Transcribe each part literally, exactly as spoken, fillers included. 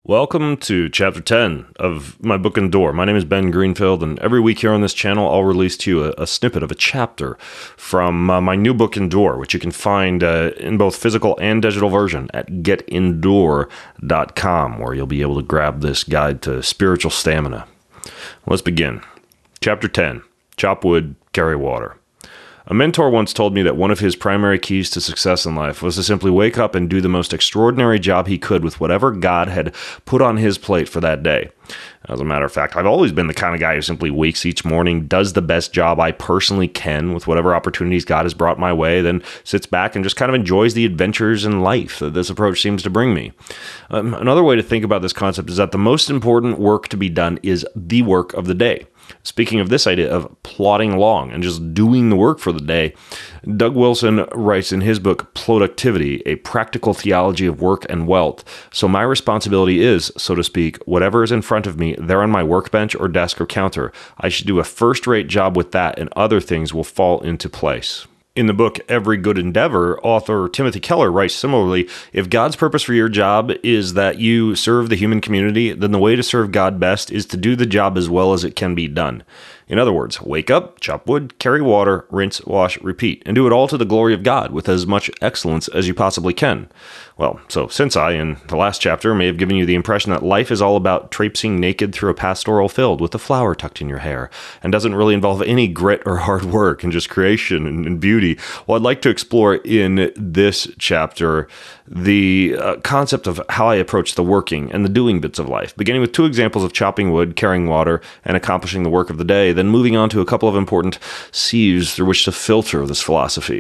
Welcome to Chapter ten of my book Endure. My name is Ben Greenfield, and every week here on this channel, I'll release to you a, a snippet of a chapter from uh, my new book Endure, which you can find uh, in both physical and digital version at get endure dot com, where you'll be able to grab this guide to spiritual stamina. Let's begin. Chapter ten, Chop Wood, Carry Water. A mentor once told me that one of his primary keys to success in life was to simply wake up and do the most extraordinary job he could with whatever God had put on his plate for that day. As a matter of fact, I've always been the kind of guy who simply wakes each morning, does the best job I personally can with whatever opportunities God has brought my way, then sits back and just kind of enjoys the adventures in life that this approach seems to bring me. Um, another way to think about this concept is that the most important work to be done is the work of the day. Speaking of this idea of plodding along and just doing the work for the day, Doug Wilson writes in his book, Productivity, A Practical Theology of Work and Wealth. So my responsibility is, so to speak, whatever is in front of me, there on my workbench or desk or counter. I should do a first-rate job with that, and other things will fall into place. In the book, Every Good Endeavor, author Timothy Keller writes similarly, if God's purpose for your job is that you serve the human community, then the way to serve God best is to do the job as well as it can be done. In other words, wake up, chop wood, carry water, rinse, wash, repeat, and do it all to the glory of God with as much excellence as you possibly can. Well, so since I, in the last chapter, may have given you the impression that life is all about traipsing naked through a pastoral field with a flower tucked in your hair, and doesn't really involve any grit or hard work and just creation and, and beauty, well, I'd like to explore in this chapter the uh, concept of how I approach the working and the doing bits of life, beginning with two examples of chopping wood, carrying water, and accomplishing the work of the day, then moving on to a couple of important sieves through which to filter this philosophy.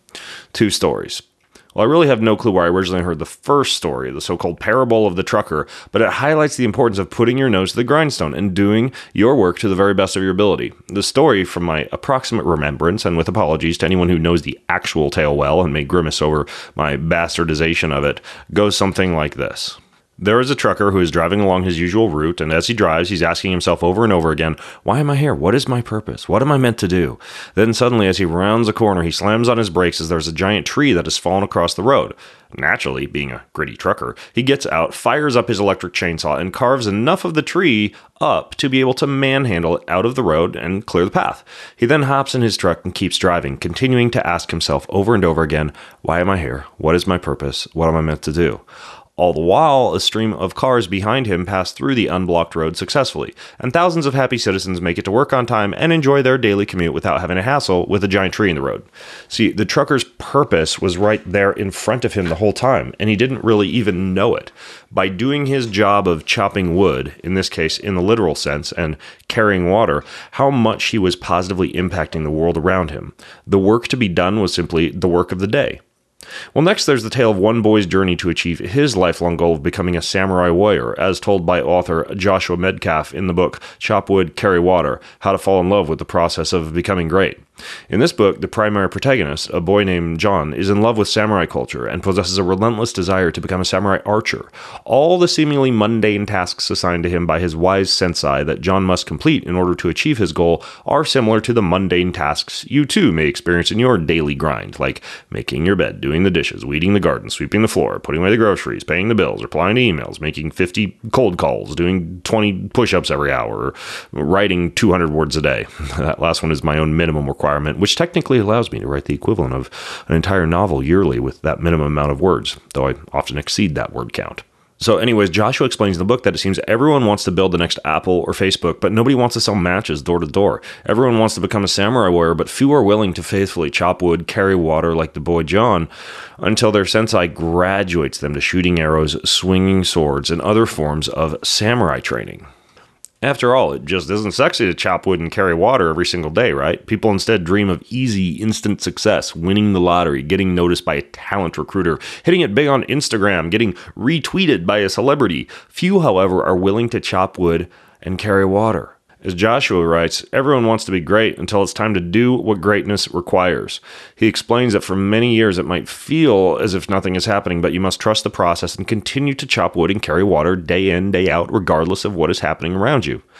Two stories. Well, I really have no clue where I originally heard the first story, the so-called parable of the trucker, but it highlights the importance of putting your nose to the grindstone and doing your work to the very best of your ability. The story, from my approximate remembrance, and with apologies to anyone who knows the actual tale well and may grimace over my bastardization of it, goes something like this. There is a trucker who is driving along his usual route, and as he drives, he's asking himself over and over again, why am I here? What is my purpose? What am I meant to do? Then suddenly, as he rounds a corner, he slams on his brakes as there's a giant tree that has fallen across the road. Naturally, being a gritty trucker, he gets out, fires up his electric chainsaw, and carves enough of the tree up to be able to manhandle it out of the road and clear the path. He then hops in his truck and keeps driving, continuing to ask himself over and over again, why am I here? What is my purpose? What am I meant to do? All the while, a stream of cars behind him pass through the unblocked road successfully, and thousands of happy citizens make it to work on time and enjoy their daily commute without having a hassle with a giant tree in the road. See, the trucker's purpose was right there in front of him the whole time, and he didn't really even know it. By doing his job of chopping wood, in this case in the literal sense, and carrying water, how much he was positively impacting the world around him. The work to be done was simply the work of the day. Well, next there's the tale of one boy's journey to achieve his lifelong goal of becoming a samurai warrior, as told by author Joshua Medcalf in the book Chop Wood, Carry Water, How to Fall in Love with the Process of Becoming Great. In this book, the primary protagonist, a boy named John, is in love with samurai culture and possesses a relentless desire to become a samurai archer. All the seemingly mundane tasks assigned to him by his wise sensei that John must complete in order to achieve his goal are similar to the mundane tasks you too may experience in your daily grind, like making your bed, doing the dishes, weeding the garden, sweeping the floor, putting away the groceries, paying the bills, replying to emails, making fifty cold calls, doing twenty push-ups every hour, or writing two hundred words a day. That last one is my own minimum requirement, which technically allows me to write the equivalent of an entire novel yearly with that minimum amount of words, though I often exceed that word count. So anyways, Joshua explains in the book that it seems everyone wants to build the next Apple or Facebook, but nobody wants to sell matches door to door. Everyone wants to become a samurai warrior, but few are willing to faithfully chop wood, carry water like the boy John, until their sensei graduates them to shooting arrows, swinging swords, and other forms of samurai training. After all, it just isn't sexy to chop wood and carry water every single day, right? People instead dream of easy, instant success, winning the lottery, getting noticed by a talent recruiter, hitting it big on Instagram, getting retweeted by a celebrity. Few, however, are willing to chop wood and carry water. As Joshua writes, everyone wants to be great until it's time to do what greatness requires. He explains that for many years it might feel as if nothing is happening, but you must trust the process and continue to chop wood and carry water day in, day out, regardless of what is happening around you.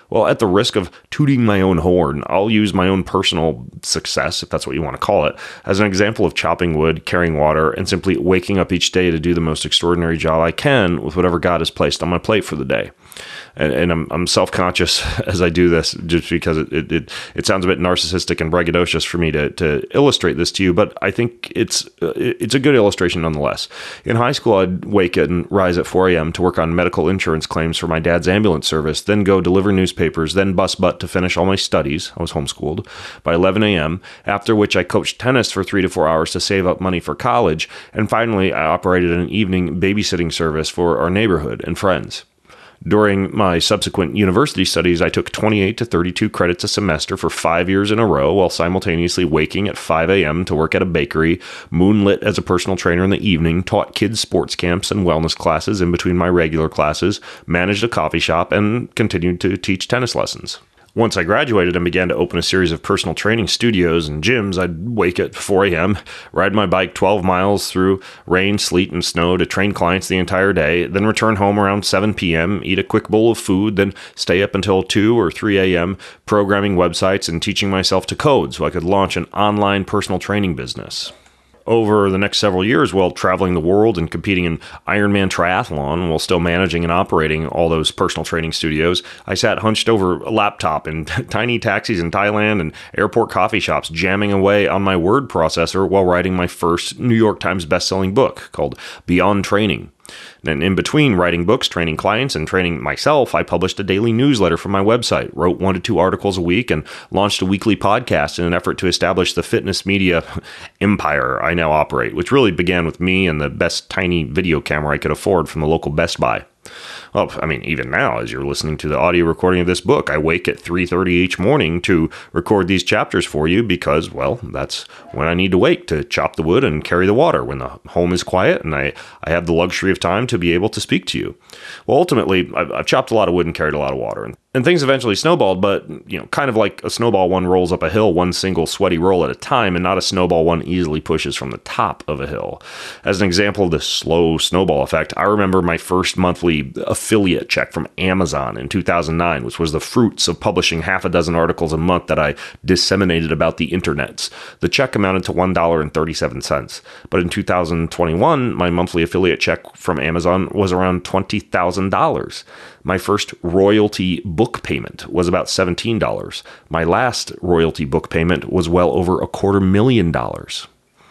Well, at the risk of tooting my own horn, I'll use my own personal success, if that's what you want to call it, as an example of chopping wood, carrying water, and simply waking up each day to do the most extraordinary job I can with whatever God has placed on my plate for the day. And, and I'm, I'm self-conscious as I do this, just because it, it, it, it sounds a bit narcissistic and braggadocious for me to, to illustrate this to you, but I think it's uh, it's a good illustration nonetheless. In high school, I'd wake and rise at four a.m. to work on medical insurance claims for my dad's ambulance service, then go deliver newspapers, then bust butt to finish all my studies. I was homeschooled by eleven a.m., after which I coached tennis for three to four hours to save up money for college, and finally, I operated an evening babysitting service for our neighborhood and friends. During my subsequent university studies, I took twenty-eight to thirty-two credits a semester for five years in a row while simultaneously waking at five a.m. to work at a bakery, moonlit as a personal trainer in the evening, taught kids sports camps and wellness classes in between my regular classes, managed a coffee shop, and continued to teach tennis lessons. Once I graduated and began to open a series of personal training studios and gyms, I'd wake at four a.m., ride my bike twelve miles through rain, sleet, and snow to train clients the entire day, then return home around seven p.m., eat a quick bowl of food, then stay up until two or three a.m. programming websites and teaching myself to code so I could launch an online personal training business. Over the next several years, while traveling the world and competing in Ironman triathlon while still managing and operating all those personal training studios, I sat hunched over a laptop in tiny taxis in Thailand and airport coffee shops, jamming away on my word processor while writing my first New York Times bestselling book called Beyond Training. And in between writing books, training clients, and training myself, I published a daily newsletter from my website, wrote one to two articles a week, and launched a weekly podcast in an effort to establish the fitness media empire I now operate, which really began with me and the best tiny video camera I could afford from the local Best Buy. Well, I mean, even now, as you're listening to the audio recording of this book, I wake at three thirty each morning to record these chapters for you because, well, that's when I need to wake to chop the wood and carry the water, when the home is quiet and I, I have the luxury of time to be able to speak to you. Well, ultimately, I've, I've chopped a lot of wood and carried a lot of water. And, and things eventually snowballed, but, you know, kind of like a snowball, one rolls up a hill, one single sweaty roll at a time, and not a snowball one easily pushes from the top of a hill. As an example of this slow snowball effect, I remember my first monthly affiliate check from Amazon in two thousand nine, which was the fruits of publishing half a dozen articles a month that I disseminated about the internets. The check amounted to one dollar and thirty-seven cents. But in two thousand twenty-one, my monthly affiliate check from Amazon was around twenty thousand dollars. My first royalty book payment was about seventeen dollars. My last royalty book payment was well over a quarter million dollars.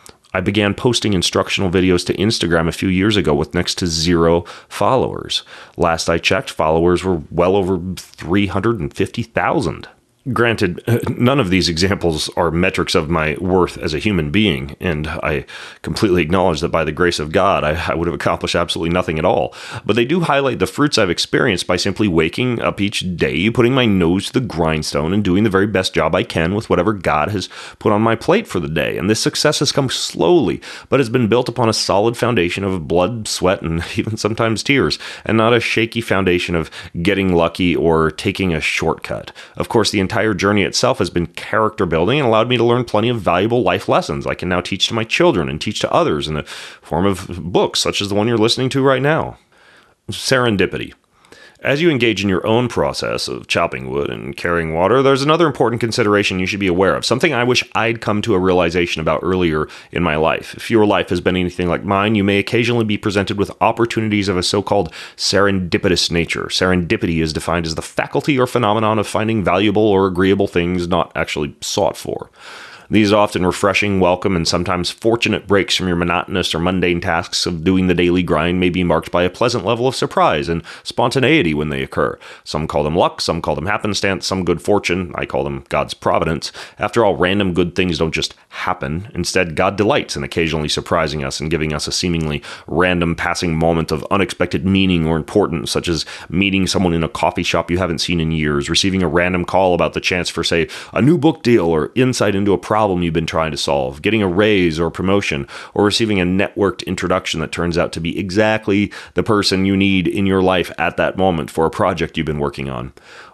I began posting instructional videos to Instagram a few years ago with next to zero followers. Last I checked, followers were well over three hundred fifty thousand. Granted, none of these examples are metrics of my worth as a human being, and I completely acknowledge that by the grace of God, I, I would have accomplished absolutely nothing at all. But they do highlight the fruits I've experienced by simply waking up each day, putting my nose to the grindstone, and doing the very best job I can with whatever God has put on my plate for the day. And this success has come slowly, but has been built upon a solid foundation of blood, sweat, and even sometimes tears, and not a shaky foundation of getting lucky or taking a shortcut. Of course, the entire entire journey itself has been character building and allowed me to learn plenty of valuable life lessons I can now teach to my children and teach to others in the form of books such as the one you're listening to right now. Serendipity. As you engage in your own process of chopping wood and carrying water, there's another important consideration you should be aware of, something I wish I'd come to a realization about earlier in my life. If your life has been anything like mine, you may occasionally be presented with opportunities of a so-called serendipitous nature. Serendipity is defined as the faculty or phenomenon of finding valuable or agreeable things not actually sought for. These often refreshing, welcome, and sometimes fortunate breaks from your monotonous or mundane tasks of doing the daily grind may be marked by a pleasant level of surprise and spontaneity when they occur. Some call them luck, some call them happenstance, some good fortune. I call them God's providence. After all, random good things don't just happen. Instead, God delights in occasionally surprising us and giving us a seemingly random passing moment of unexpected meaning or importance, such as meeting someone in a coffee shop you haven't seen in years, receiving a random call about the chance for, say, a new book deal or insight into a problem problem you've been trying to solve, getting a raise or promotion, or receiving a networked introduction that turns out to be exactly the person you need in your life at that moment for a project you've been working on.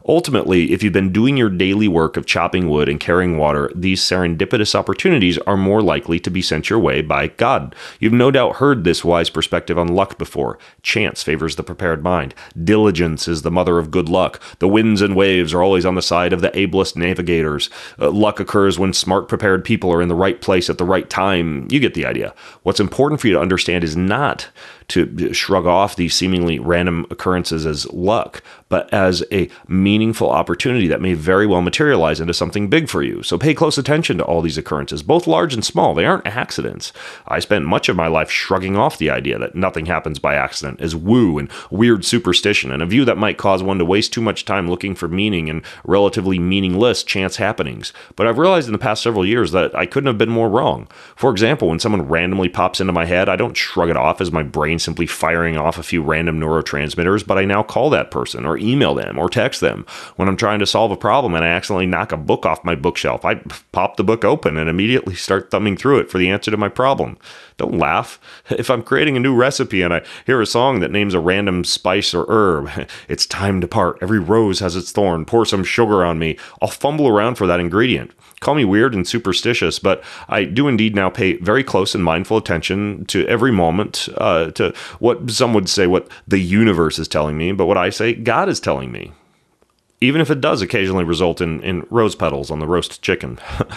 Ultimately, if you've been doing your daily work of chopping wood and carrying water, these serendipitous opportunities are more likely to be sent your way by God. You've no doubt heard this wise perspective on luck before. Chance favors the prepared mind. Diligence is the mother of good luck. The winds and waves are always on the side of the ablest navigators. Uh, luck occurs when smart, prepared people are in the right place at the right time. You get the idea. What's important for you to understand is not to shrug off these seemingly random occurrences as luck, but as a meaningful opportunity that may very well materialize into something big for you. So pay close attention to all these occurrences, both large and small. They aren't accidents. I spent much of my life shrugging off the idea that nothing happens by accident as woo and weird superstition, and a view that might cause one to waste too much time looking for meaning in relatively meaningless chance happenings. But I've realized in the past several years that I couldn't have been more wrong. For example, when someone randomly pops into my head, I don't shrug it off as my brain simply firing off a few random neurotransmitters, but I now call that person or email them or text them. When I'm trying to solve a problem and I accidentally knock a book off my bookshelf, I pop the book open and immediately start thumbing through it for the answer to my problem. Don't laugh. If I'm creating a new recipe and I hear a song that names a random spice or herb, it's time to part. Every rose has its thorn. Pour some sugar on me. I'll fumble around for that ingredient. Call me weird and superstitious, but I do indeed now pay very close and mindful attention to every moment, uh, to what some would say what the universe is telling me, but what I say God is telling me. Even if it does occasionally result in, in rose petals on the roast chicken.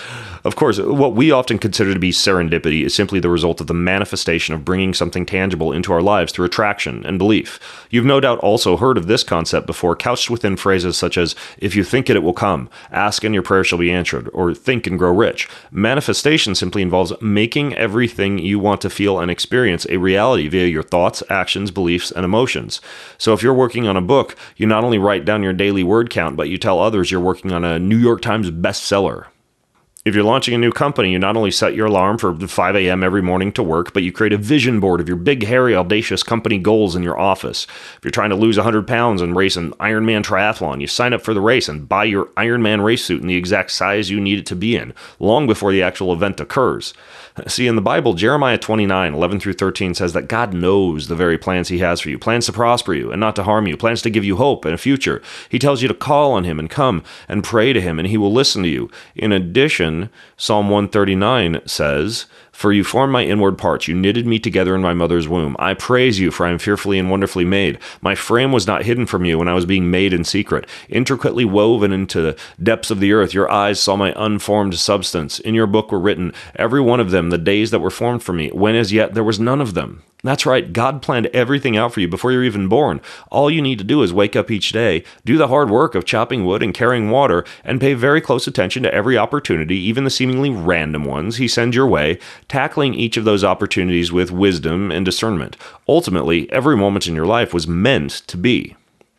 Of course, what we often consider to be serendipity is simply the result of the manifestation of bringing something tangible into our lives through attraction and belief. You've no doubt also heard of this concept before, couched within phrases such as, if you think it, it will come, ask and your prayer shall be answered, or think and grow rich. Manifestation simply involves making everything you want to feel and experience a reality via your thoughts, actions, beliefs, and emotions. So if you're working on a book, you not only write down your daily word count, but you tell others you're working on a New York Times bestseller. If you're launching a new company, you not only set your alarm for five a.m. every morning to work, but you create a vision board of your big, hairy, audacious company goals in your office. If you're trying to lose one hundred pounds and race an Ironman triathlon, you sign up for the race and buy your Ironman race suit in the exact size you need it to be in, long before the actual event occurs. See, in the Bible, Jeremiah twenty-nine, eleven through thirteen says that God knows the very plans he has for you, plans to prosper you and not to harm you, plans to give you hope and a future. He tells you to call on him and come and pray to him, and he will listen to you. In addition, Psalm one thirty-nine says, for you formed my inward parts, you knitted me together in my mother's womb. I praise you, for I am fearfully and wonderfully made. My frame was not hidden from you when I was being made in secret. Intricately woven into the depths of the earth, your eyes saw my unformed substance. In your book were written, every one of them, the days that were formed for me, when as yet there was none of them. That's right, God planned everything out for you before you're even born. All you need to do is wake up each day, do the hard work of chopping wood and carrying water, and pay very close attention to every opportunity, even the seemingly random ones he sends your way, tackling each of those opportunities with wisdom and discernment. Ultimately, every moment in your life was meant to be.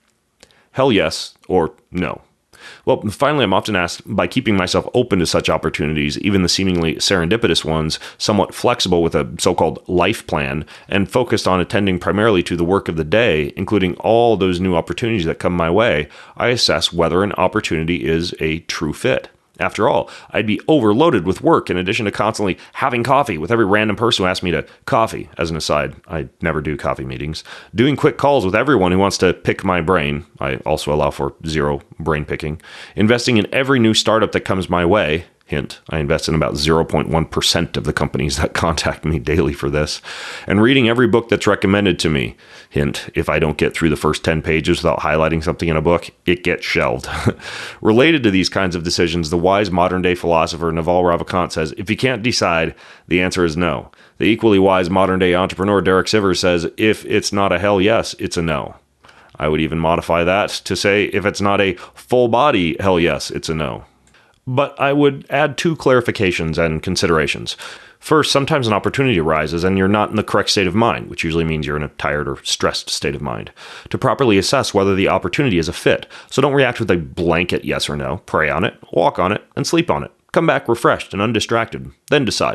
Hell yes, or no. Well, finally, I'm often asked, by keeping myself open to such opportunities, even the seemingly serendipitous ones, somewhat flexible with a so-called life plan, and focused on attending primarily to the work of the day, including all those new opportunities that come my way, I assess whether an opportunity is a true fit. After all, I'd be overloaded with work in addition to constantly having coffee with every random person who asks me to coffee. As an aside, I never do coffee meetings. Doing quick calls with everyone who wants to pick my brain. I also allow for zero brain picking. Investing in every new startup that comes my way. Hint, I invest in about zero point one percent of the companies that contact me daily for this. And reading every book that's recommended to me. Hint, if I don't get through the first ten pages without highlighting something in a book, it gets shelved. Related to these kinds of decisions, the wise modern-day philosopher Naval Ravikant says, if you can't decide, the answer is no. The equally wise modern-day entrepreneur Derek Sivers says, if it's not a hell yes, it's a no. I would even modify that to say, if it's not a full-body hell yes, it's a no. But I would add two clarifications and considerations. First, sometimes an opportunity arises and you're not in the correct state of mind, which usually means you're in a tired or stressed state of mind, to properly assess whether the opportunity is a fit. So don't react with a blanket yes or no. Pray on it, walk on it, and sleep on it. Come back refreshed and undistracted. Then decide.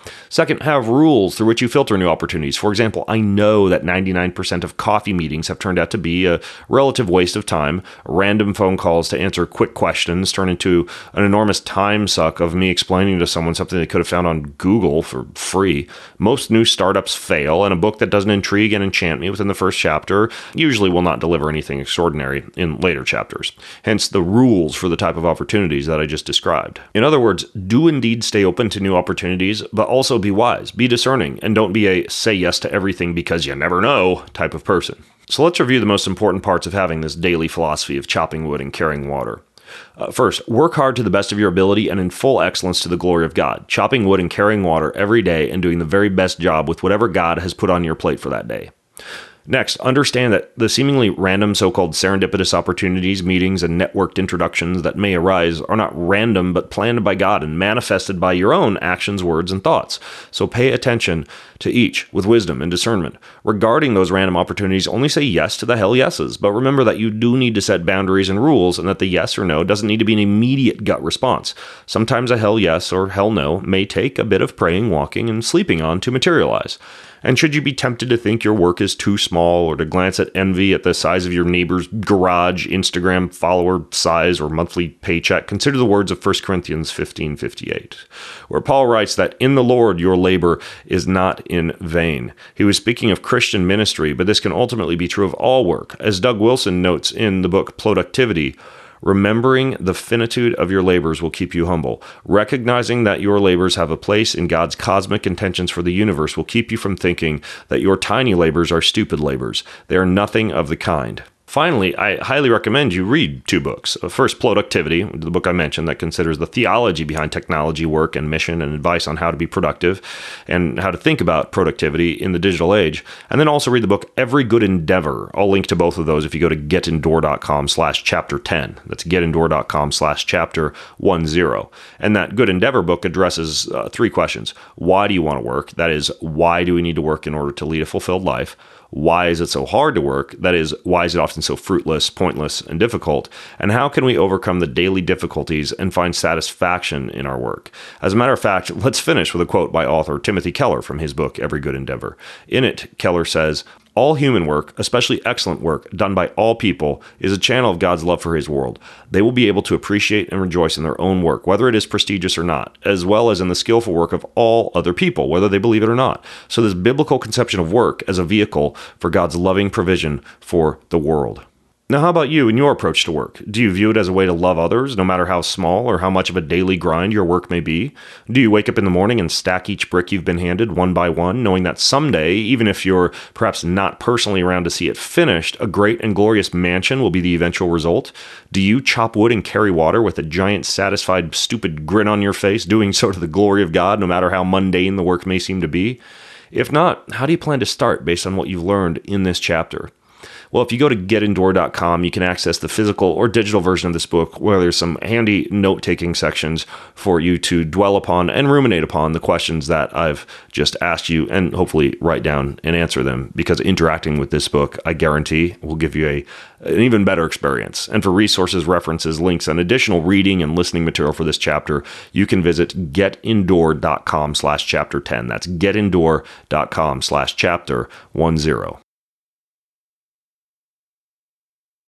Second, have rules through which you filter new opportunities. For example, I know that ninety-nine percent of coffee meetings have turned out to be a relative waste of time. Random phone calls to answer quick questions turn into an enormous time suck of me explaining to someone something they could have found on Google for free. Most new startups fail, and a book that doesn't intrigue and enchant me within the first chapter usually will not deliver anything extraordinary in later chapters. Hence the rules for the type of opportunities that I just described. In other words, do indeed stay open to new opportunities, but also be wise, be discerning, and don't be a say yes to everything because you never know type of person. So let's review the most important parts of having this daily philosophy of chopping wood and carrying water. Uh, first, work hard to the best of your ability and in full excellence to the glory of God, chopping wood and carrying water every day and doing the very best job with whatever God has put on your plate for that day. Next, understand that the seemingly random so-called serendipitous opportunities, meetings, and networked introductions that may arise are not random but planned by God and manifested by your own actions, words, and thoughts. So pay attention to each with wisdom and discernment. Regarding those random opportunities, only say yes to the hell yeses, but remember that you do need to set boundaries and rules and that the yes or no doesn't need to be an immediate gut response. Sometimes a hell yes or hell no may take a bit of praying, walking, and sleeping on to materialize. And should you be tempted to think your work is too small or to glance at envy at the size of your neighbor's garage, Instagram follower size, or monthly paycheck, consider the words of First Corinthians fifteen fifty-eight, where Paul writes that in the Lord your labor is not in vain. He was speaking of Christian ministry, but this can ultimately be true of all work. As Doug Wilson notes in the book Productivity, remembering the finitude of your labors will keep you humble. Recognizing that your labors have a place in God's cosmic intentions for the universe will keep you from thinking that your tiny labors are stupid labors. They are nothing of the kind. Finally, I highly recommend you read two books. First, Productivity, the book I mentioned that considers the theology behind technology, work, and mission, and advice on how to be productive and how to think about productivity in the digital age. And then also read the book Every Good Endeavor. I'll link to both of those if you go to getendure.com slash chapter 10. That's getendure.com slash chapter 10. And that Good Endeavor book addresses uh, three questions. Why do you want to work? That is, why do we need to work in order to lead a fulfilled life? Why is it so hard to work? That is, why is it often so fruitless, pointless, and difficult? And how can we overcome the daily difficulties and find satisfaction in our work? As a matter of fact, let's finish with a quote by author Timothy Keller from his book, Every Good Endeavor. In it, Keller says, "All human work, especially excellent work done by all people, is a channel of God's love for his world. They will be able to appreciate and rejoice in their own work, whether it is prestigious or not, as well as in the skillful work of all other people, whether they believe it or not." So this biblical conception of work as a vehicle for God's loving provision for the world. Now, how about you and your approach to work? Do you view it as a way to love others, no matter how small or how much of a daily grind your work may be? Do you wake up in the morning and stack each brick you've been handed one by one, knowing that someday, even if you're perhaps not personally around to see it finished, a great and glorious mansion will be the eventual result? Do you chop wood and carry water with a giant, satisfied, stupid grin on your face, doing so to the glory of God, no matter how mundane the work may seem to be? If not, how do you plan to start based on what you've learned in this chapter? Well, if you go to getendure dot com, you can access the physical or digital version of this book, where there's some handy note-taking sections for you to dwell upon and ruminate upon the questions that I've just asked you, and hopefully write down and answer them, because interacting with this book, I guarantee, will give you a an even better experience. And for resources, references, links, and additional reading and listening material for this chapter, you can visit getendure dot com slash chapter 10. That's getendure dot com slash chapter 10.